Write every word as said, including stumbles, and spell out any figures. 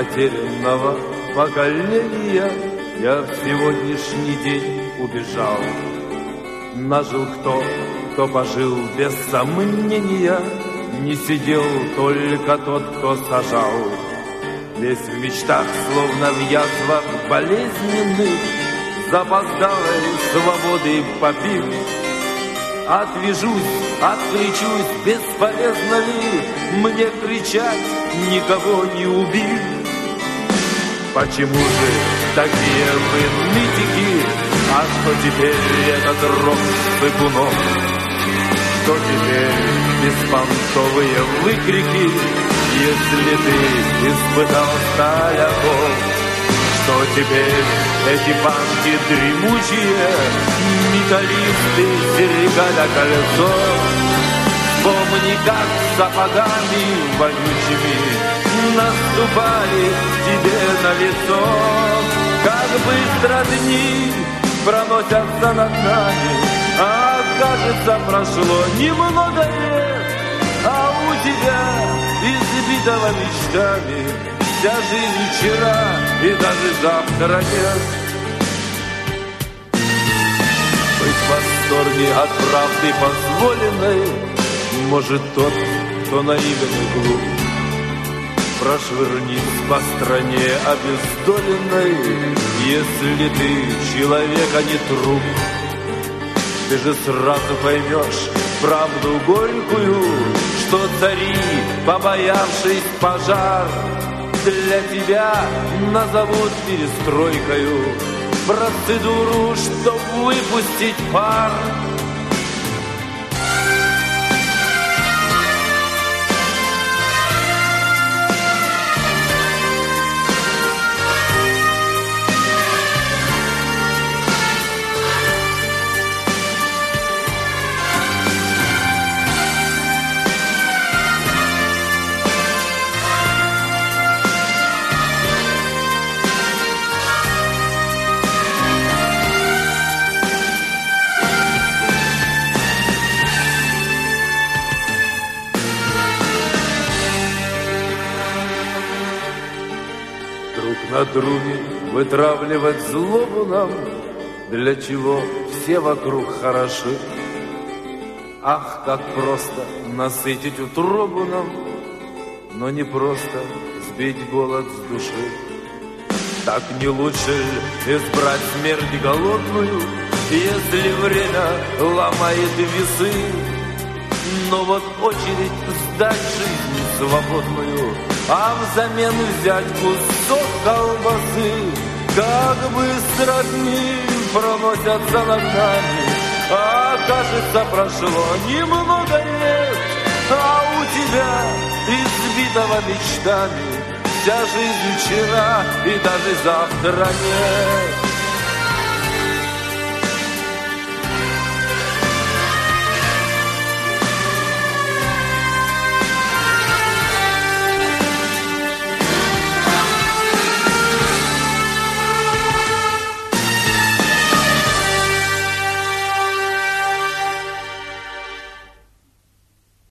потерянного поколения я в сегодняшний день убежал. Нажил кто, кто пожил без сомнения, не сидел только тот, кто сажал. Весь в мечтах, словно в язвах болезненных, запоздалой свободы попив. Отвяжусь, откричусь, бесполезно ли мне кричать, никого не убив? Почему же такие вы нытики, а что теперь этот рок цыпунов? Что теперь беспонтовые выкрики, если ты испытал сталь оков? Что теперь эти банки дремучие, металлисты, серега да кольцо? Помни, как сапогами вонючими наступали тебе на лицо. Как быстро дни проносятся над нами, а кажется, прошло немного лет, а у тебя, избитого мечтами, вся жизнь вчера и даже завтра нет. Быть в восторге от правды позволенной может тот, кто наивен и глуп. Прошвырнись по стране обездоленной, если ты человек, а не труп. Ты же сразу поймешь правду горькую, что цари, побоявшись пожар, для тебя назовут перестройкою процедуру, чтоб выпустить пар. На друге вытравливать злобу нам, для чего все вокруг хороши. Ах, как просто насытить утробу нам, но не просто сбить голод с души. Так не лучше ли избрать смерть голодную, если время ломает весы? Но вот очередь сдать жизнь свободную, а взамен взять кусок колбасы. Как быстро дни проносятся над нами, а кажется, прошло немного лет, а у тебя, избитого мечтами, вся жизнь вчера и даже завтра нет.